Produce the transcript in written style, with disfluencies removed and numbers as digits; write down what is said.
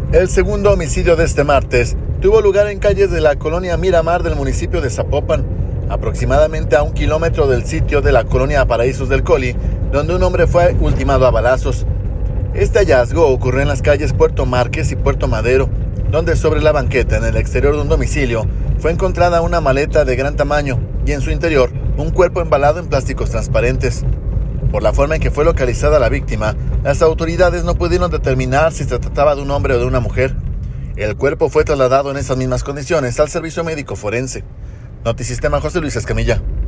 El segundo homicidio de este martes tuvo lugar en calles de la colonia Miramar del municipio de Zapopan, aproximadamente a 1 kilómetro del sitio de la colonia Paraísos del Coli, donde un hombre fue ultimado a balazos. Este hallazgo ocurrió en las calles Puerto Márquez y Puerto Madero, donde sobre la banqueta en el exterior de un domicilio fue encontrada una maleta de gran tamaño y en su interior un cuerpo embalado en plásticos transparentes. Por la forma en que fue localizada la víctima, las autoridades no pudieron determinar si se trataba de un hombre o de una mujer. El cuerpo fue trasladado en esas mismas condiciones al servicio médico forense. Notisistema, José Luis Escamilla.